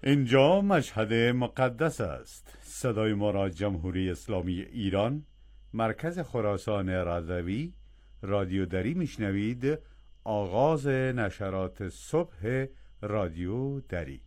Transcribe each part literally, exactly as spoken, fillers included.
اینجا مشهد مقدس است. صدای ما را جمهوری اسلامی ایران، مرکز خراسان رضوی، رادیو دری میشنوید. آغاز نشرات صبح رادیو دری.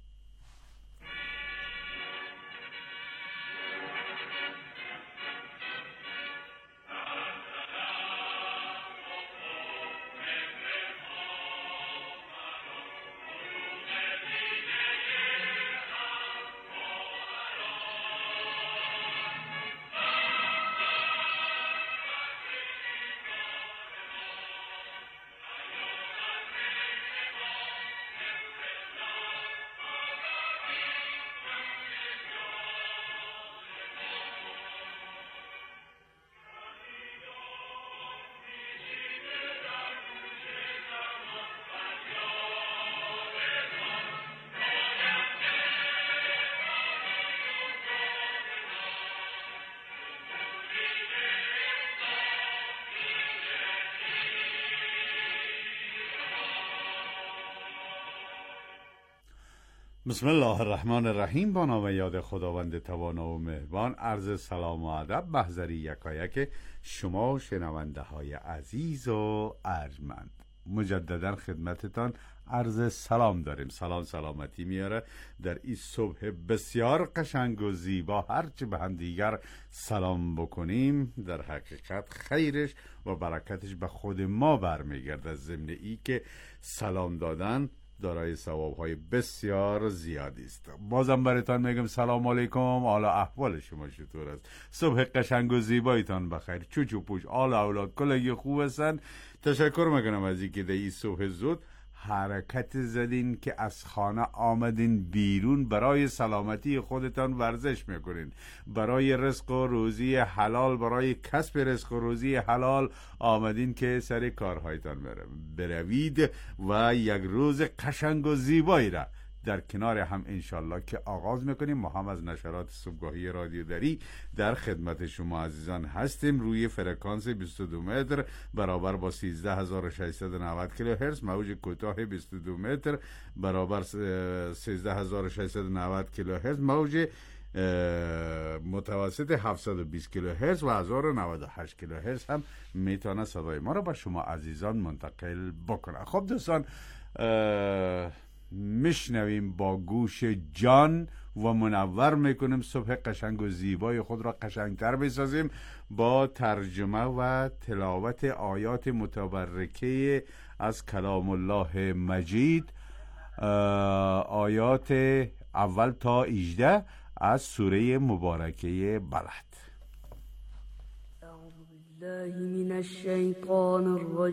بسم الله الرحمن الرحیم. با نام یاد خداوند توانا و مهربان. عرض سلام و ادب محضری یکایک شما شنونده های عزیز و ارجمند. مجددا خدمتتان عرض سلام داریم. سلام سلامتی میاره در این صبح بسیار قشنگ و زیبا. هرچی به هم دیگر سلام بکنیم در حقیقت خیرش و برکتش به خود ما برمیگرده، ضمن ای که سلام دادن دارای ثواب‌های بسیار زیادی است. بازم براتون میگم سلام علیکم. حالا احوال شما چطور است؟ صبح قشنگ و زیبایتان بخیر. چوچو پوش آل اولاد کلگی خوب هستن. تشکر میکنم از اینکه در این صبح زود حرکت زدین که از خانه آمدین بیرون، برای سلامتی خودتان ورزش میکنین، برای رزق و روزی حلال، برای کسب رزق و روزی حلال آمدین که سر کارهایتان بروید و یک روز قشنگ و زیبایی را در کنار هم انشالله که آغاز میکنیم. ما هم از نشرات صبحگاهی رادیو دری در خدمت شما عزیزان هستیم. روی فرکانس بیست و دو متر برابر با سیزده هزار و ششصد و نود کیلوهرتز، موج کوتاه بیست و دو متر برابر سیزده هزار و ششصد و نود کیلوهرتز، موج متوسط هفتصد و بیست کیلوهرتز و هزار و نود و هشت کیلوهرتز هم میتونه صدای ما را به شما عزیزان منتقل بکنه. خب دوستان، میشنویم با گوش جان و منور میکنیم صبح قشنگ و زیبای خود را قشنگتر بسازیم با ترجمه و تلاوت آیات متبرکه از کلام الله مجید، آیات اول تا هجده از سوره مبارکه بلد. اعوذ بالله من الشیطان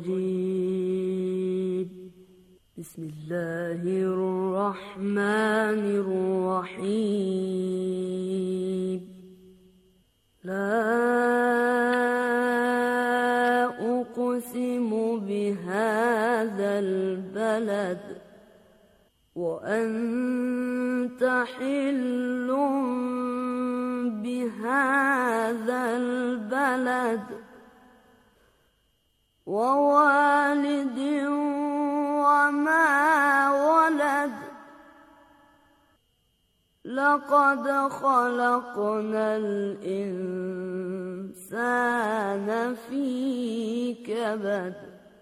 الرجیم. بسم الله الرحمن الرحيم. لا أقسم بهذا البلد وأنت حل بهذا البلد ووالد وما ولد. لقد خلقنا الإنسان في كبد.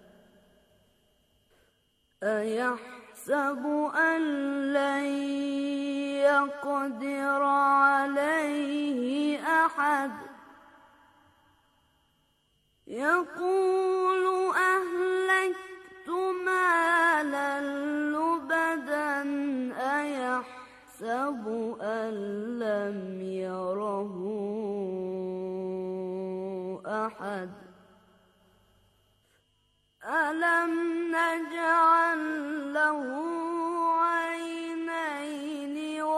أيحسب أن لن يقدر عليه أحد. يقول أهلكت مالا لبدا. أيحسب أن لم يره أحد. ألم نجعل له عينين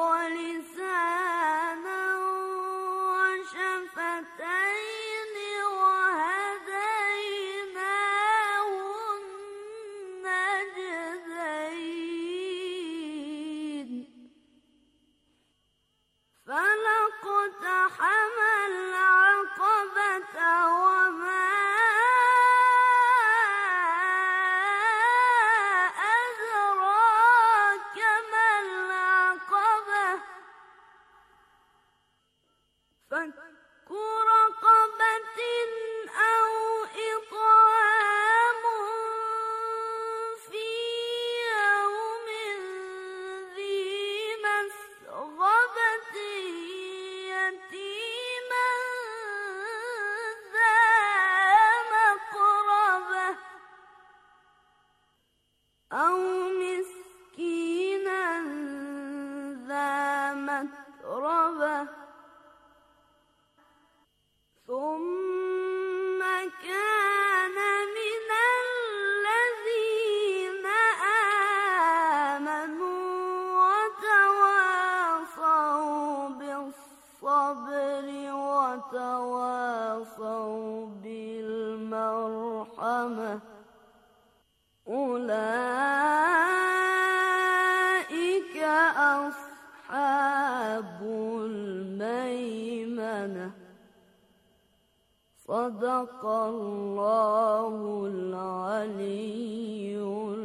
ولسانا وشفتين وهديناه أو مسكينا ذا متربة ثم كان من الذين آمنوا وتواصوا بالصبر وتواصوا بالمرحمة أولئك أصحاب الميمنة صدق الله العلی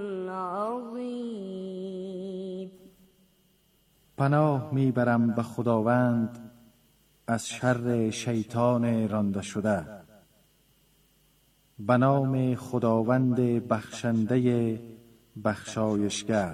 العظیم. پناه میبرم به خداوند از شر شیطان رانده شده. به نام خداوند بخشنده بخشایشگر.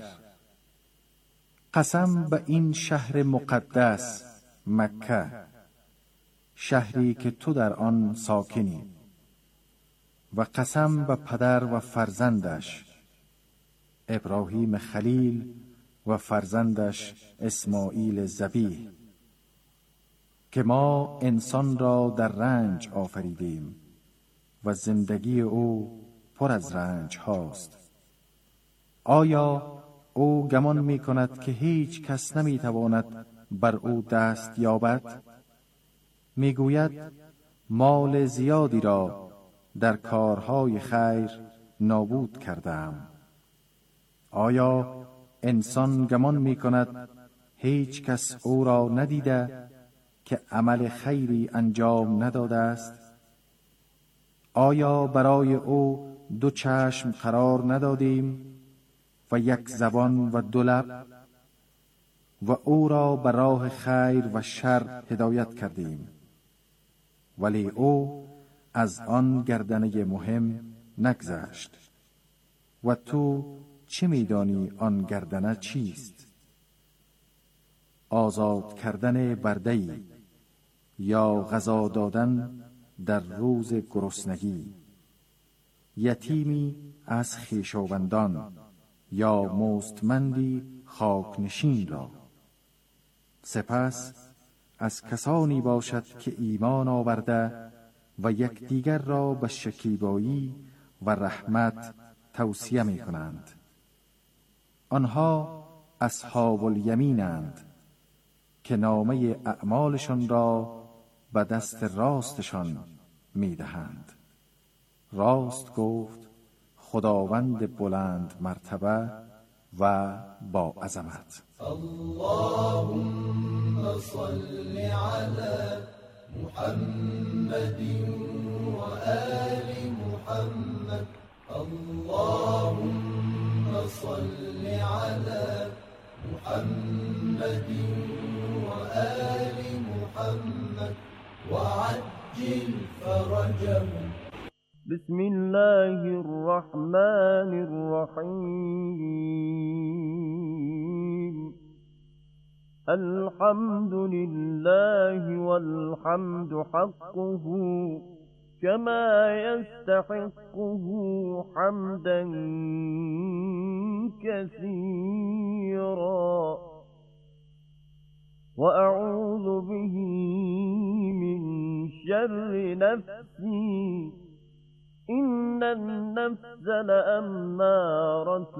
قسم به این شهر مقدس مکه، شهری که تو در آن ساکنی، و قسم به پدر و فرزندش ابراهیم خلیل و فرزندش اسماعیل ذبیح که ما انسان را در رنج آفریدیم و زندگی او پر از رنج هاست. آیا او گمان می کند که هیچ کس نمی تواند بر او دست یابد؟ می گوید مال زیادی را در کارهای خیر نابود کردم. آیا انسان گمان می کند هیچ کس او را ندیده که عمل خیری انجام نداده است؟ آیا برای او دو چشم قرار ندادیم و یک زبان و دو لب و او را به راه خیر و شر هدایت کردیم؟ ولی او از آن گردنه مهم نگذشت. و تو چه می‌دانی آن گردنه چیست؟ آزاد کردن برده‌ای یا غذا دادن در روز گرسنگی، یتیمی از خویشاوندان یا مستمندی خاکنشین را. سپس از کسانی باشد که ایمان آورده و یکدیگر را به شکیبایی و رحمت توصیه می کنند. آنها اصحاب الیمینند که نامه اعمالشان را به دست راستشان می دهند. راست گفت خداوند بلند مرتبه و با عظمت. اللهم صل على محمد و آل محمد. اللهم صل على محمد و آل محمد وعجل فرجهم. بسم الله الرحمن الرحیم. الحمد لله والحمد حقه كما يستحقه حمدا كثيرا وأعوذ به من شر نفسي إن النفس لأمارة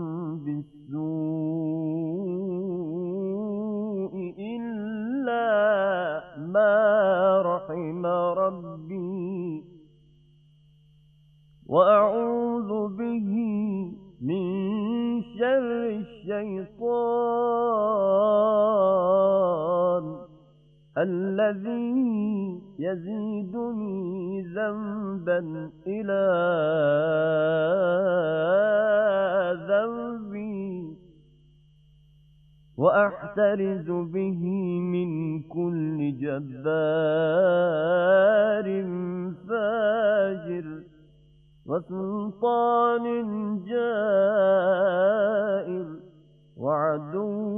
بالسوء إلا ما رحم ربي وأعوذ به من شر الشيطان الذي يزيدني ذنبا إلى ذنبي وأحترز به من كل جبار فاجر وسلطان جائر وعدو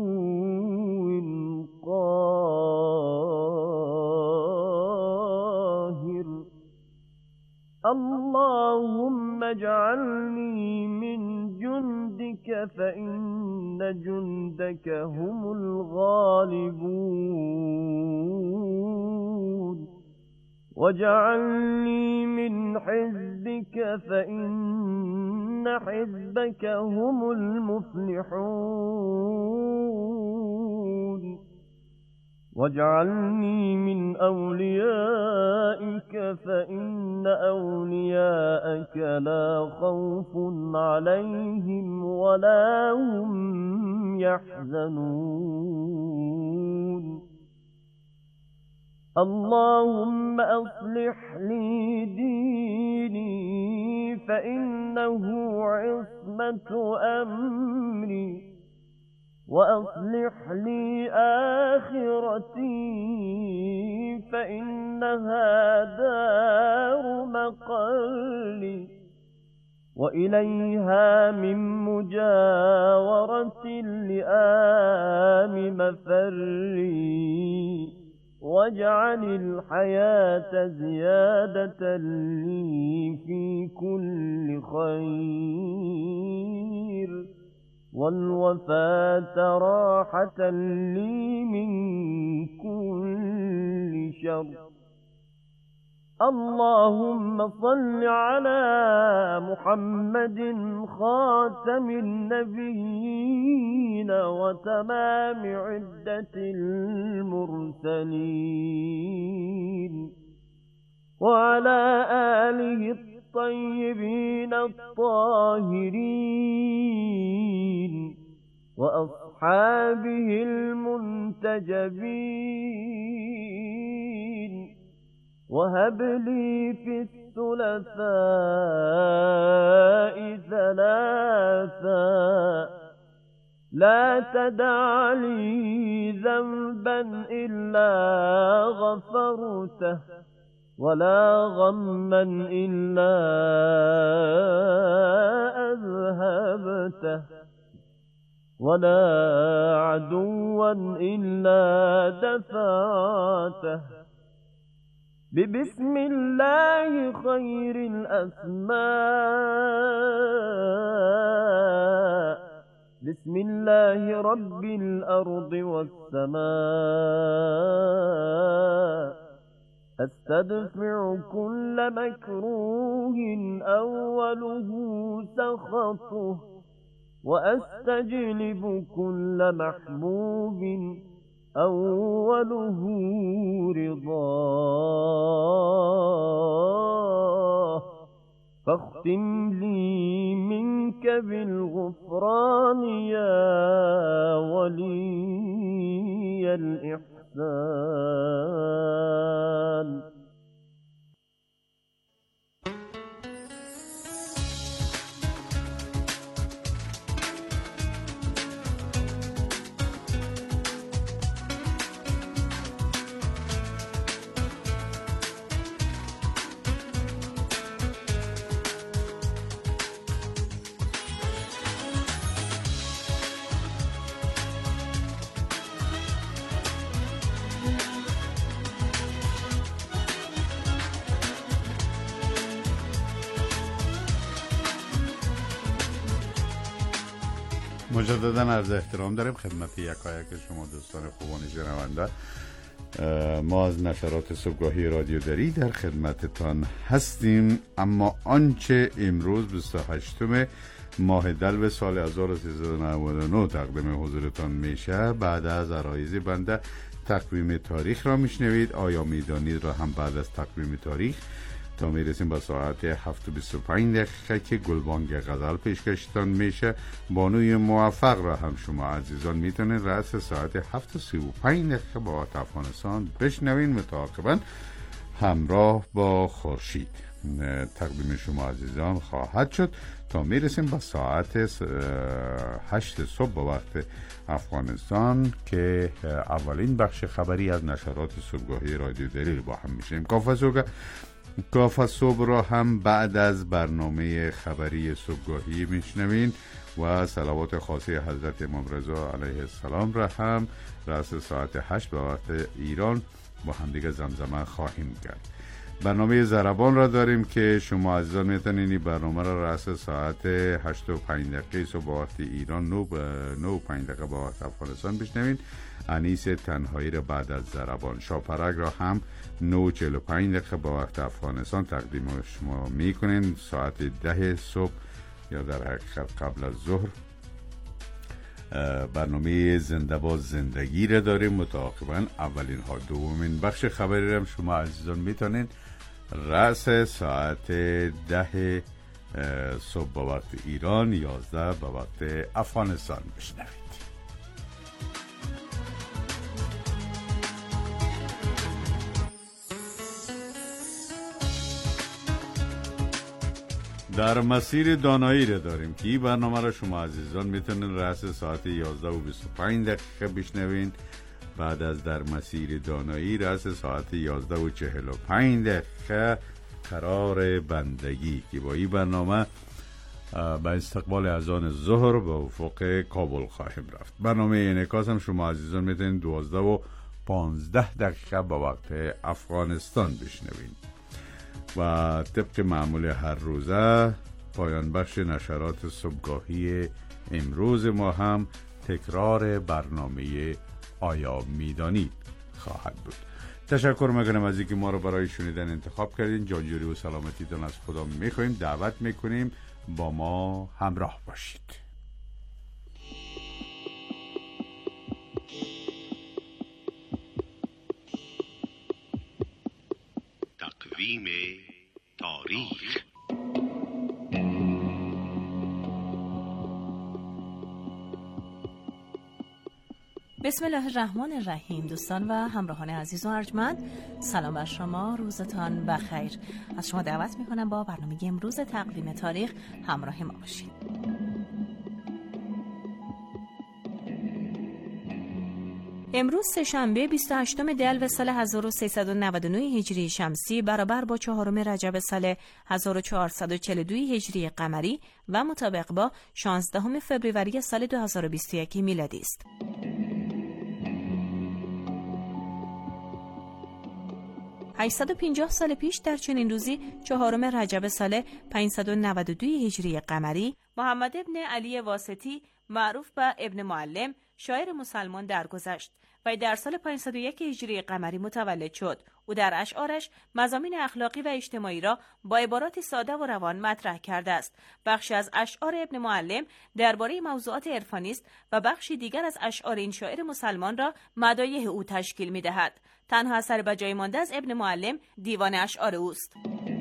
قاهر. اللهم اجعلني من جندك فإن جندك هم الغالبون واجعلني من حزبك فإن حزبك هم المفلحون واجعلني من أوليائك فإن أولياءك لا خوف عليهم ولا هم يحزنون اللهم أصلح لي ديني فإنه عصمة أمري وأصلح لي آخرتي فإنها دار مقالي وإليها من مجاورة اللئام مفري واجعل الحياة زيادة لي في كل خير والوفاة راحة لي من كل شر اللهم صل على محمد خاتم النبيين وتمام عدة المرسلين وعلى آله الطيبين الطاهرين وأصحابه المنتجبين وهب لي في الثلاثاء ثلاثا لا تدع لي ذنبا إلا غفرته ولا غما إلا أذهبته ولا عدوا إلا دفعته ببسم الله خير الأسماء بسم الله رب الأرض والسماء أستدفع كل مكروه أوله سخطه وأستجلب كل محبوب أوله رضاه فاختم لي منك بالغفران يا ولي الإحسان مجددا عرض احترام داریم خدمت یکایک شما دوستان خوبان شنونده. ما از نشرات صبحگاهی رادیو دری در خدمتتان هستیم، اما آنچه امروز بیست و هشتم ماه دلو سال هزار و سیصد و نود و نه تقدیم حضورتان میشه بعد از عرایض بنده تقویم تاریخ را میشنوید. آیا میدانید را هم بعد از تقویم تاریخ تا میرسیم با ساعت هفت و بیست و پنج دقیقه که گلبانگ غزل پیشکشتان میشه. بانوی موفق را هم شما عزیزان میتونید رأس ساعت هفت و سی و پنج دقیقه با افغانستان بشنوین متعاقبا همراه با خورشید. تقدیم شما عزیزان خواهد شد تا میرسیم با ساعت هشت صبح با وقت افغانستان که اولین بخش خبری از نشرات صبحگاهی رادیو دری با هم میشیم. کافه کافه صبح را هم بعد از برنامه خبری صبحگاهی میشنوین و صلوات خاصه حضرت امام رضا علیه السلام را هم رأس ساعت هشت به وقت ایران با هم دیگه زمزمه خواهیم کرد. برنامه ضربان را داریم که شما عزیزان میتونین این برنامه را رأس ساعت هشت و پنج دقیقه صبح با وقت ایران، نه و پنج دقیقه با وقت افغانستان بشنوین. انیس تنهایی را بعد از ضربان، شاپرک را هم نه و چهل و پنج دقیقه با وقت افغانستان تقدیم شما میکنین. ساعت ده صبح یا در حقیقت قبل از ظهر برنامه زنده با زندگی را داریم. متعاقبا اولین ها دومین بخش خبری را شما عزیزان میتونین رأس ساعت ده صبح با وقت ایران، یازده با وقت افغانستان بشنوید. در مسیر دانایی را داریم که این برنامه را شما عزیزان میتونین رأس ساعت یازده و بیست و پنج دقیقه بشنوین. بعد از در مسیر دانایی رأس ساعت یازده و چهل و پنج دقیقه قرار بندگی که با این برنامه به استقبال اذان ظهر به افق کابل خواهیم رفت. برنامه انعکاس هم شما عزیزان میتونین دوازده و پانزده دقیقه با وقت افغانستان بشنوین. و طبق معمول هر روزه پایان بخش نشرات صبحگاهی امروز ما هم تکرار برنامه آیا میدانید خواهد بود. تشکر میکنم از اینکه ما رو برای شنیدن انتخاب کردین. جانجوری و سلامتیتون از خدا میخواییم. دعوت میکنیم با ما همراه باشید. تقویم تاریخ. بسم الله الرحمن الرحیم. دوستان و همراهان عزیز و ارجمند، سلام بر شما، روزتان بخیر. از شما دعوت میکنم با برنامه امروز تقویم تاریخ همراه ما باشید. امروز سه‌شنبه بیست و هشتم دلو سال هزار و سیصد و نود و نه هجری شمسی برابر با چهارم رجب سال هزار و چهارصد و چهل و دو هجری قمری و مطابق با شانزدهم فوریه سال دو هزار و بیست و یک میلادی است. هشتصد و پنجاه سال پیش در چنین روزی چهارم رجب سال پانصد و نود و دو هجری قمری محمد ابن علی واسطی معروف به ابن معلم شاعر مسلمان درگذشت و در سال پانصد و یک هجری قمری متولد شد. او در اشعارش مضامین اخلاقی و اجتماعی را با عباراتی ساده و روان مطرح کرده است. بخشی از اشعار ابن معلم درباره موضوعات عرفانی است و بخشی دیگر از اشعار این شاعر مسلمان را مدایح او تشکیل می‌دهد. تنها اثر بجای مانده از ابن معلم دیوان اشعار اوست.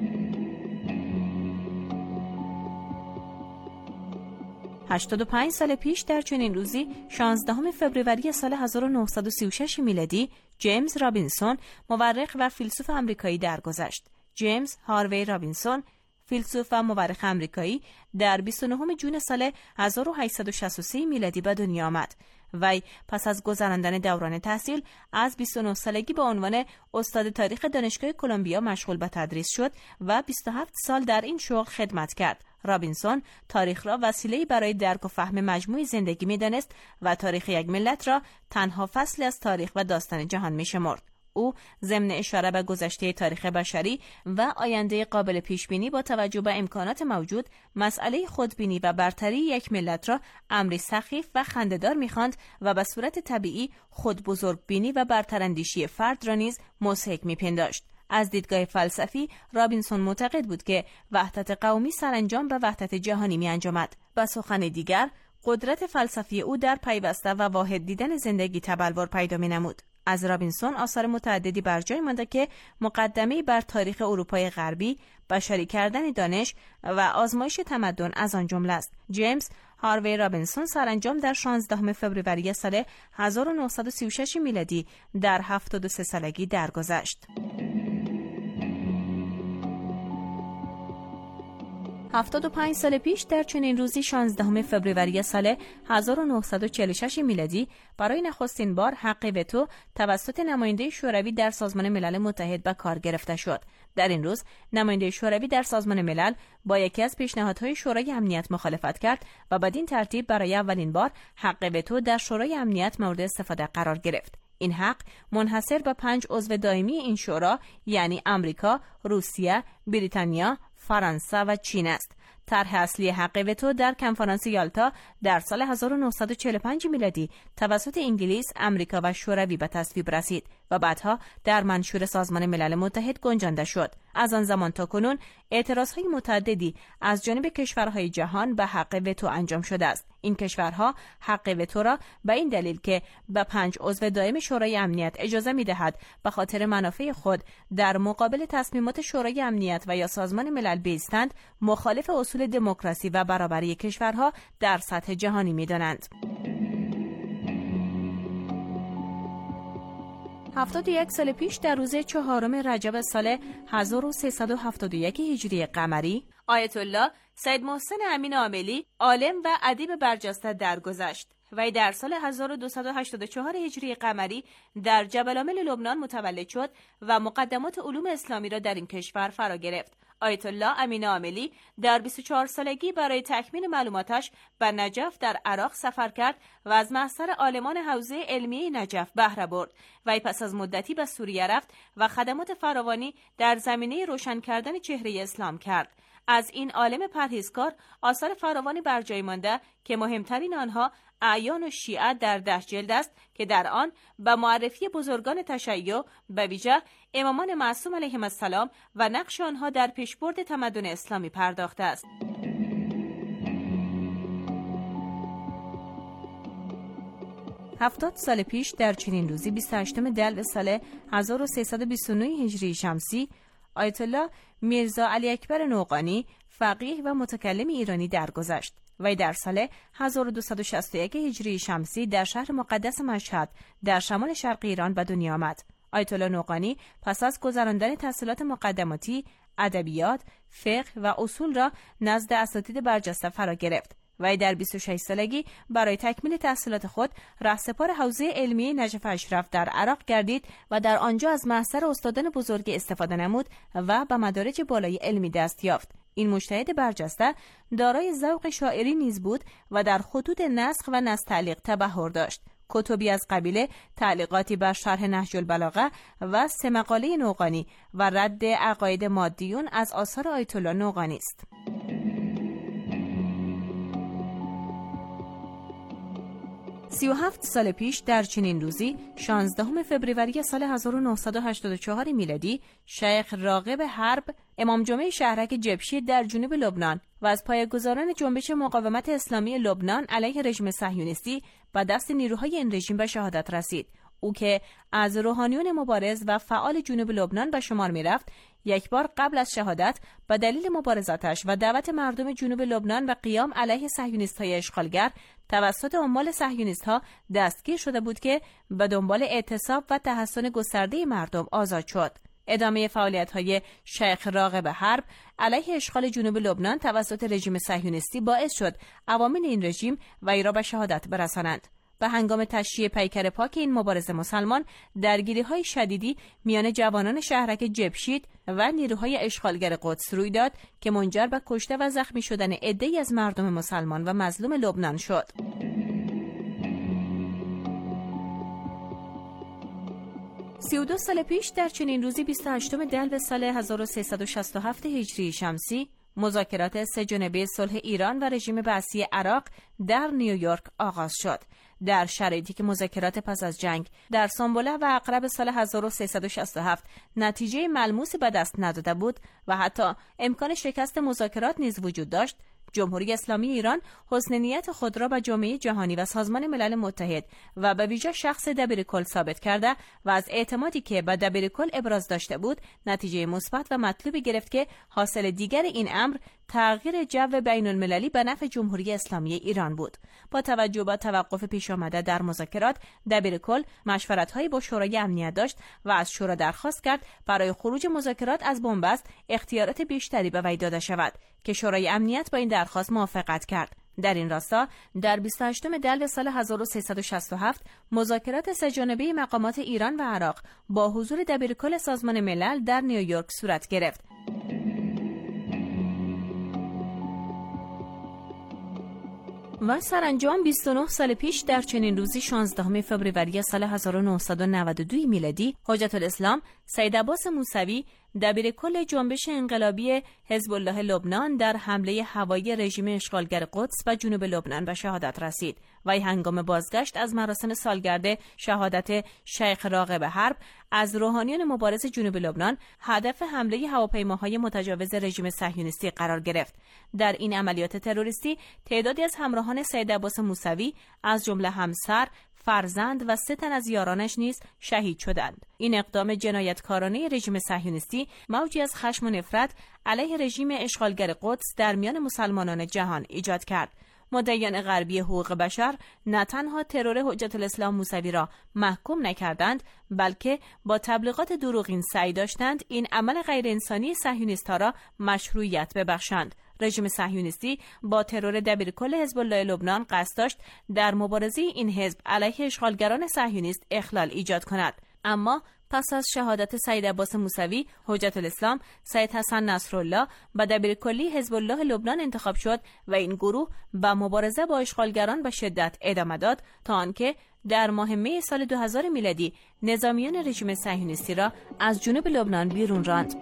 هشتاد و پنج سال پیش در چنین روزی شانزدهم فوریه سال هزار و نهصد و سی و شش میلادی جیمز رابینسون مورخ و فیلسوف آمریکایی درگذشت. جیمز هاروی رابینسون فیلسوف و مورخ آمریکایی در بیست و نهم ژوئن سال هزار و هشتصد و شصت و سه میلادی به دنیا آمد. وی پس از گذراندن دوران تحصیل از بیست و نه سالگی به عنوان استاد تاریخ دانشگاه کلمبیا مشغول به تدریس شد و بیست و هفت سال در این شغل خدمت کرد. رابینسون تاریخ را وسیله‌ای برای درک و فهم مجموعی زندگی می‌دانست و تاریخ یک ملت را تنها فصلی از تاریخ و داستان جهان می‌شمرد. او ضمن اشاره به گذشته تاریخ بشری و آینده قابل پیشبینی با توجه به امکانات موجود، مسئله خودبینی و برتری یک ملت را امری سخیف و خنده‌دار می‌خواند و به صورت طبیعی خود بزرگبینی و برتراندیشی فرد را نیز مضحک می‌پنداشت. از دیدگاه فلسفی رابینسون معتقد بود که وحدت قومی سرانجام به وحدت جهانی می‌انجامد. به سخن دیگر، قدرت فلسفی او در پیوسته و واحد دیدن زندگی تبلور پیدا می‌نمود. از رابینسون آثار متعددی بر جای مانده که مقدمه‌ای بر تاریخ اروپای غربی، بشری کردن دانش و آزمایش تمدن از آن جمله است. جیمز هاروی رابینسون سرانجام در شانزدهم فوریه سال هزار و نهصد و سی و شش میلادی در هفتاد و سه سالگی درگذشت. هفتاد و پنج سال پیش در چنین روزی شانزدهم فوریه سال هزار و نهصد و چهل و شش میلادی برای نخستین بار حق وتو توسط نماینده شوروی در سازمان ملل متحد به کار گرفته شد. در این روز نماینده شوروی در سازمان ملل با یکی از پیشنهادهای شورای امنیت مخالفت کرد و بدین ترتیب برای اولین بار حق وتو در شورای امنیت مورد استفاده قرار گرفت. این حق منحصر به پنج عضو دائمی این شورا یعنی امریکا، روسیه، بریتانیا، فرانسه و چین است. طرح اصلی حق وتو در کنفرانس یالتا در سال هزار و نهصد و چهل و پنج میلادی توسط انگلیس، امریکا و شوروی به تصویب رسید و بعدها در منشور سازمان ملل متحد گنجانده شد. از آن زمان تا کنون اعتراضهای متعددی از جانب کشورهای جهان به حق وتو انجام شده است. این کشورها حق وتو را به این دلیل که به پنج عضو دائم شورای امنیت اجازه می‌دهد به خاطر منافع خود در مقابل تصمیمات شورای امنیت و یا سازمان ملل بایستند، مخالف اصول دموکراسی و برابری کشورها در سطح جهانی می‌دانند. هفتاد و یک سال پیش در روز چهارم رجب سال هزار و سیصد و هفتاد و یک هجری قمری، آیت الله سید محسن امین عاملی، عالم و ادیب برجسته درگذشت. وی در سال هزار و دویست و هشتاد و چهار هجری قمری در جبل‌آمل لبنان متولد شد و مقدمات علوم اسلامی را در این کشور فرا گرفت. آیت الله امین عاملی در بیست و چهار سالگی برای تکمیل معلوماتش به نجف در عراق سفر کرد و از محضر عالمان حوزه علمیه نجف بهره برد. وی پس از مدتی به سوریه رفت و خدمات فراوانی در زمینه روشن کردن چهره اسلام کرد. از این عالم پرهیزکار آثار فراوانی بر جای مانده که مهمترین آنها اعیان و شیعه در ده جلد است که در آن به معرفی بزرگان تشیع به ویژه امامان معصوم علیهم السلام و نقش آنها در پیشبرد تمدن اسلامی پرداخته است. هفتاد سال پیش در چنین روزی بیست و هشتم دلو سال هزار و سیصد و بیست و نه هجری شمسی، آیت الله میرزا علی اکبر نوقانی، فقیه و متکلم ایرانی درگذشت. وی در سال هزار و دویست و شصت و یک هجری شمسی در شهر مقدس مشهد در شمال شرق ایران به دنیا آمد. آیت الله نوقانی پس از گذراندن تحصیلات مقدماتی، ادبیات، فقه و اصول را نزد اساتید برجسته فرا گرفت. وی در بیست و شش سالگی برای تکمیل تحصیلات خود رهسپار حوزه علمی نجف اشرف در عراق گردید و در آنجا از محضر استادان بزرگ استفاده نمود و به مدارج بالای علمی دست یافت. این مجتهد برجسته دارای ذوق شاعری نیز بود و در خطوط نسخ و نستعلیق تبحر داشت. کتبی از قبیل تعلیقاتی بر شرح نهج البلاغه و سه مقاله نوقانی و رد عقاید مادیون از آثار آیت الله نوقانی است. سی و هفت سال پیش در چنین روزی شانزدهم فوریه سال هزار و نهصد و هشتاد و چهار میلادی، شیخ راغب حرب امام جمعه شهرک جبشید در جنوب لبنان و از پایه‌گذاران جنبش مقاومت اسلامی لبنان علیه رژیم صهیونیستی به دست نیروهای این رژیم به شهادت رسید. او که از روحانیون مبارز و فعال جنوب لبنان به شمار می رفت، یک بار قبل از شهادت به دلیل مبارزاتش و دعوت مردم جنوب لبنان و قیام علیه صهیونیست‌های اشغالگر توسط عمال صهیونیست‌ها دستگیر شده بود که به دنبال اعتصاب و تحصن گسترده مردم آزاد شد. ادامه فعالیت‌های شیخ راغب حرب علیه اشغال جنوب لبنان توسط رژیم صهیونیستی باعث شد عوامل این رژیم وی را به شهادت برسانند. به هنگام تشییع پیکر پاک این مبارز مسلمان، درگیری‌های شدیدی میان جوانان شهرک جبشید و نیروهای اشغالگر قدس روی داد که منجر به کشته و زخمی شدن عده‌ای از مردم مسلمان و مظلوم لبنان شد. سی و دو سال پیش در چنین روزی بیست و هشتم دلو سال هزار و سیصد و شصت و هفت هجری شمسی، مذاکرات سه جانبه صلح ایران و رژیم بعثی عراق در نیویورک آغاز شد. در شرایطی که مذاکرات پس از جنگ در سنبله و عقرب سال هزار و سیصد و شصت و هفت نتیجه ملموسی به دست نداده بود و حتی امکان شکست مذاکرات نیز وجود داشت، جمهوری اسلامی ایران حسن نیت خود را به جامعه جهانی و سازمان ملل متحد و به ویژه شخص دبیرکل ثابت کرده و از اعتمادی که به دبیرکل ابراز داشته بود نتیجه مثبت و مطلوبی گرفت که حاصل دیگر این امر تغییر جو بین المللی به نفع جمهوری اسلامی ایران بود. با توجه به توقف پیش آمده در مذاکرات، دبیرکل مشورت‌هایی با شورای امنیت داشت و از شورا درخواست کرد برای خروج مذاکرات از بنبست اختیارات بیشتری به وی داده شود که شورای امنیت با این درخواست موافقت کرد. در این راستا در بیست و هشتم دلو سال هزار و سیصد و شصت و هفت مذاکرات سه جانبه مقامات ایران و عراق با حضور دبیرکل سازمان ملل در نیویورک صورت گرفت. و سرانجام بیست و نه سال پیش در چنین روزی شانزدهم فوریه سال هزار و نهصد و نود و دو میلادی حجت الاسلام سید عباس موسوی دبیر کل جنبش انقلابی حزب الله لبنان در حمله هوایی رژیم اشغالگر قدس و جنوب لبنان به شهادت رسید و هنگام بازگشت از مراسم سالگرد شهادت شیخ راغب حرب از روحانیان مبارز جنوب لبنان هدف حمله هواپیماهای متجاوز رژیم صهیونیستی قرار گرفت. در این عملیات تروریستی تعدادی از همراهان سید عباس موسوی از جمله همسر، فرزند و سه تن از یارانش نیز شهید شدند. این اقدام جنایتکارانه رژیم صهیونیستی موجی از خشم و نفرت علیه رژیم اشغالگر قدس در میان مسلمانان جهان ایجاد کرد. مدعیان غربی حقوق بشر نه تنها ترور حجت الاسلام موسوی را محکوم نکردند، بلکه با تبلیغات دروغین سعی داشتند این عمل غیر انسانی صهیونیست‌ها را مشروعیت ببخشند. رژیم صهیونیستی با ترور دبیرکل حزب الله لبنان قصد داشت در مبارزه این حزب علیه اشغالگران صهیونیست اخلال ایجاد کند. اما پس از شهادت سید عباس موسوی، حجت الاسلام سید حسن نصرالله و دبیرکلی حزب الله لبنان انتخاب شد و این گروه به مبارزه با اشغالگران به شدت ادامه داد تا آنکه در ماه می سال دو هزار میلادی نظامیان رژیم صهیونیستی را از جنوب لبنان بیرون راند.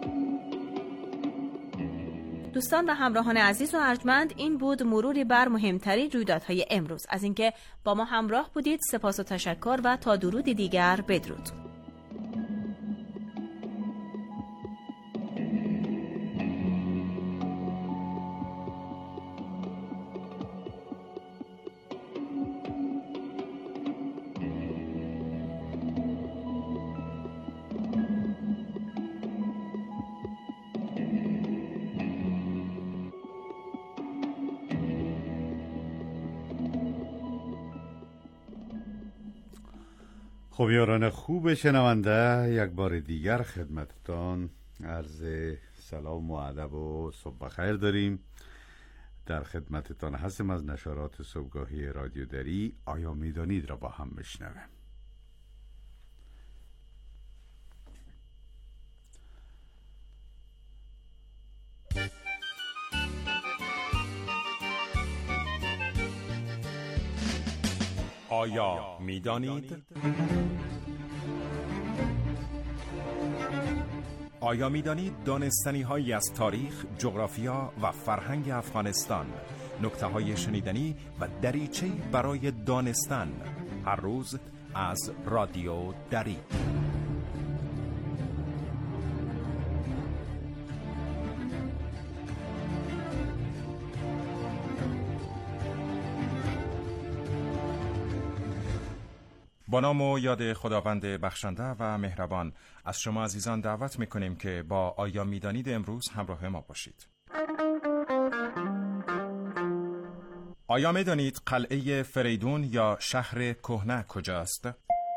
دوستان و همراهان عزیز و ارجمند، این بود مروری بر مهمترین رویدادهای امروز. از اینکه با ما همراه بودید سپاس و تشکر و تا درودی دیگر بدرود. خب یاران خوب شنونده، یک بار دیگر خدمتتان عرض سلام و ادب و صبح بخیر داریم. در خدمتتان هستیم از نشرات صبحگاهی رادیو دری. آیا میدانید را با هم بشنویم. آیا میدانید؟ آیا میدانید دانستنی هایی از تاریخ، جغرافیا و فرهنگ افغانستان، نکته های شنیدنی و دریچه‌ای برای دانستن، هر روز از رادیو دری. با نام و یاد خداوند بخشنده و مهربان از شما عزیزان دعوت میکنیم که با آیا میدانید امروز همراه ما باشید. آیا میدانید قلعه فریدون یا شهر کهنه کجاست؟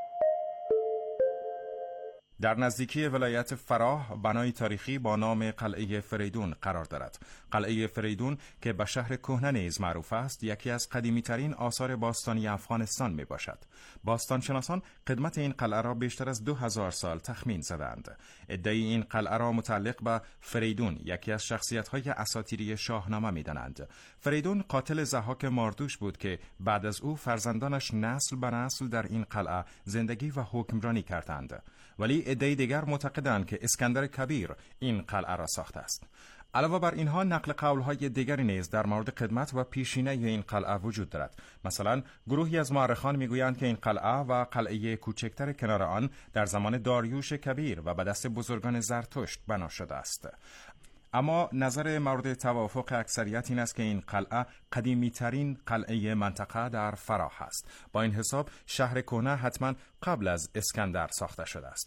در نزدیکی ولایت فراه بنای تاریخی با نام قلعه فریدون قرار دارد. قلعه فریدون که به شهر کهنه نیز معروف است، یکی از قدیمی ترین آثار باستانی افغانستان می باشد. باستانشناسان قدمت این قلعه را بیشتر از دو هزار سال تخمین زدند. ادعای این قلعه را متعلق به فریدون، یکی از شخصیت‌های اساطیری شاهنامه می‌دانند. فریدون قاتل ضحاک ماردوش بود که بعد از او فرزندانش نسل به نسل در این قلعه زندگی و حکمرانی کردند. ولی عده‌ای دیگر معتقدند که اسکندر کبیر این قلعه را ساخته است. علاوه بر اینها نقل قول‌های دیگری نیز در مورد قدمت و پیشینه این قلعه وجود دارد. مثلا گروهی از مورخان میگویند که این قلعه و قلعه کوچکتر کنار آن در زمان داریوش کبیر و به دست بزرگان زرتشت بنا شده است. اما نظر مورد توافق اکثریت این است که این قلعه قدیمی ترین قلعه منطقه در فراه است. با این حساب شهر کهنه حتما قبل از اسکندر ساخته شده است.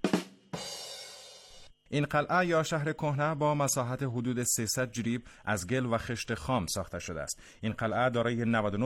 این قلعه یا شهر کهنه با مساحت حدود سیصد جریب از گل و خشت خام ساخته شده است. این قلعه دارای نود و نه